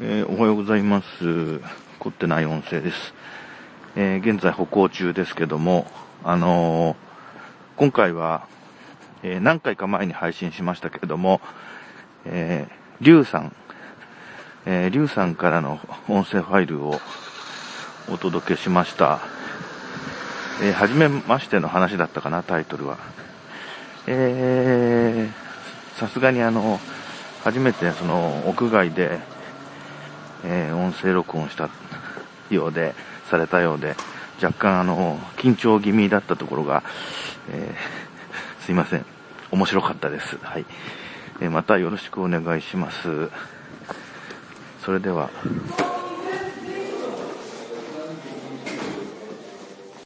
おはようございます。凝ってない音声です。現在歩行中ですけども、今回は、何回か前に配信しましたけれども、リュウさんからの音声ファイルをお届けしました。初めましての話だったかな、タイトルは。さすがに初めてその屋外で、音声録音したようで、されたようで、若干緊張気味だったところが、すいません。面白かったです。はい。またよろしくお願いします。それでは。